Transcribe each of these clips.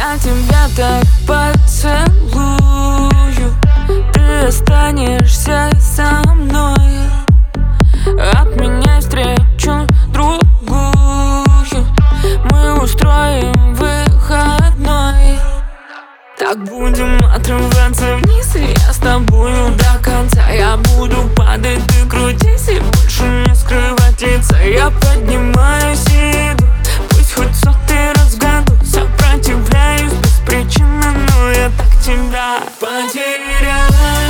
Я тебя так поцелую, ты останешься со мной. Обменяй встречу другую, мы устроим выходной. Так будем отрываться вниз, и я с тобою до конца. Я буду падать, ты крутись, и больше не скрывать лица. Я поднимаюсь и иду, пусть хоть сотый раз в году. Сопротивляюсь без причины, но я так тебя потерял.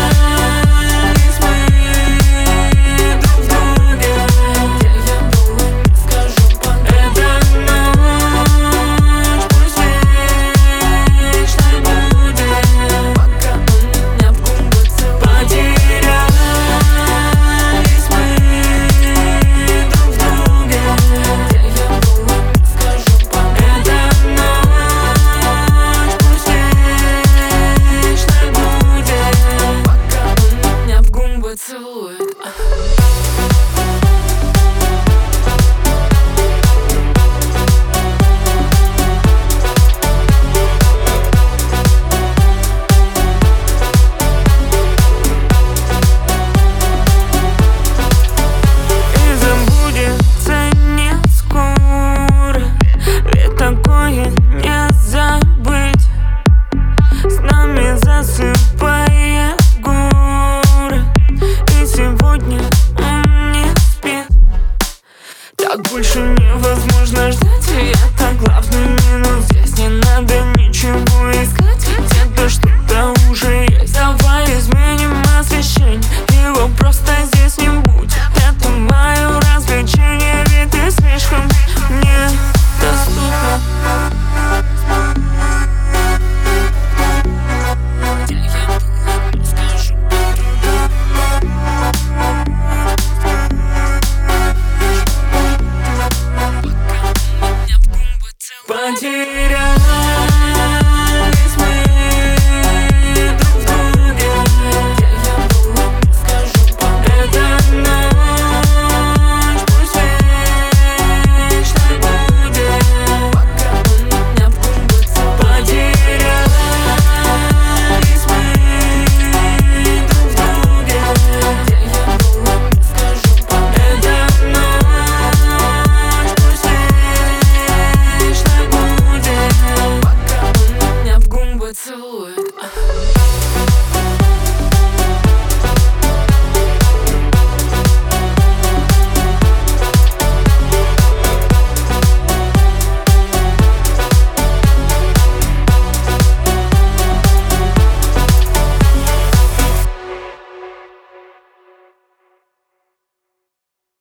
Целует. И забудется не скоро, ведь такое не забыть. С нами засыпая горы, сегодня он не спит. Так больше невозможно ждать, и это главный минус. Здесь не надо ничего искать, где-то что-то уже есть. Давай изменим освещение, его просто здесь не будет. Это мое развлечение, ведь ты слишком мне доступна. Потерял.